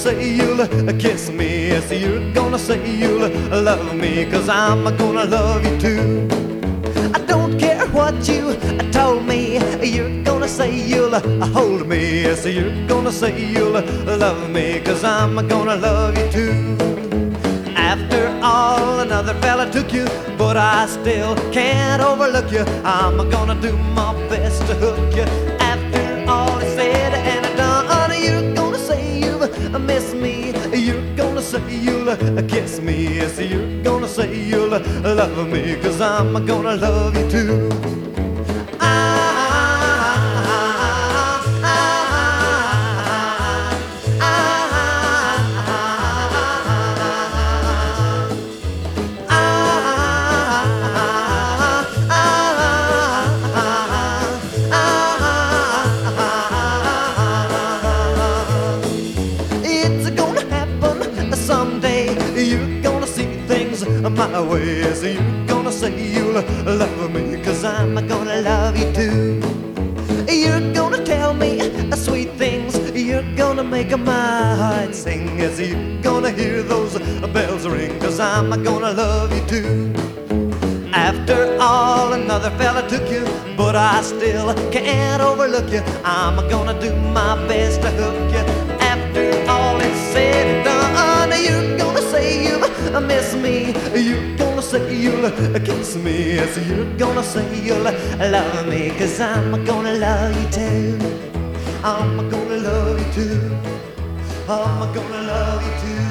say you'll kiss me. Yes, you're gonna say you'll love me, 'cause I'm gonna love you too. I don't care what you told me. You're gonna say you'll hold me. Yes, you're gonna say you'll love me, 'cause I'm gonna love you too. After all, another fella took you, but I still can't overlook you. I'm gonna do my best to hook you. After all is said and done, you're gonna say you've missed me. You're gonna say you'll kiss me. Yes, you're gonna say you'll love me, 'cause I'm gonna love you too. You're gonna see things my way. Yes, you're gonna say you'll love me, 'cause I'm gonna love you too. You're gonna tell me sweet things. You're gonna make my heart sing. Yes, you're gonna hear those bells ring, 'cause I'm gonna love you too. After all, another fella took you, but I still can't overlook you. I'm gonna do my best to hook you. After all is said and done, you're gonna say you've missed me. You're gonna say you'll kiss me. Yes, you're gonna say you'll love me, 'cause I'm gonna love you too. I'm gonna love you too. I'm gonna love you too.